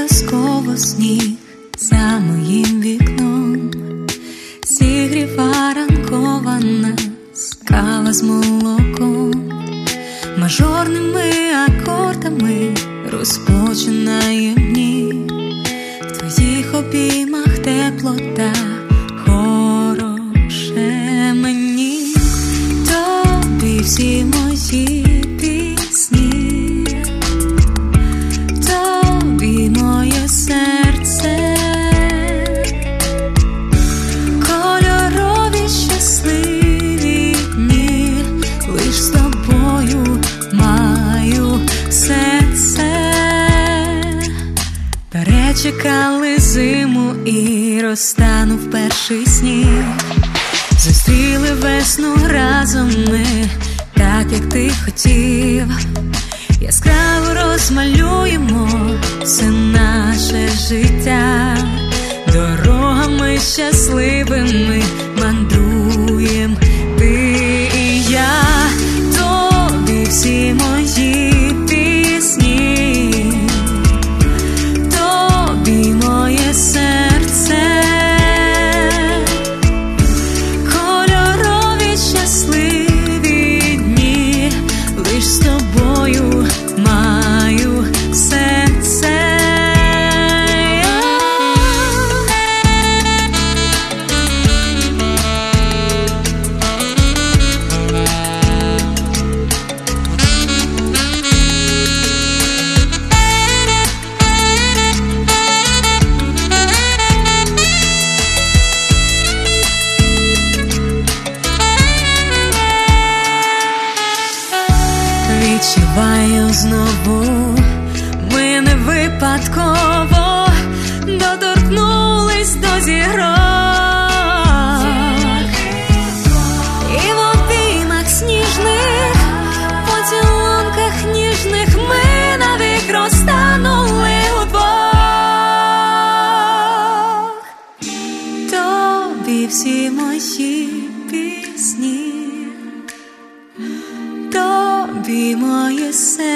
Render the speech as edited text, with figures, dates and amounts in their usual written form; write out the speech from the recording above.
казково сніг за моїм вікном, зігріва ранкова нас кава з молоком, мажорними акордами розпочинає дні. В твоїх обіймах теплота, хороше мені, тобі всі мої пісні, тобі моє серце, кольорові щасливі дні, лиш з тобою маю все це. Перечекали зиму і розтанув перший сніг, зустріли весну разом ми, так як ти хотів. Яскраво розмалюємо все наше життя, дорогами щасливими мандруєм ти і я. Тобі всі мої пісні, тобі моє серце, кольорові щасливі дні, лиш з тобою маю все це. Відчуваю знову, ми не випадково доторкнулись до зірок, і в обіймах сніжних, поцілунках ніжних ми навік розтанули удвох. Тобі всі мої пісні, тобі моє серце,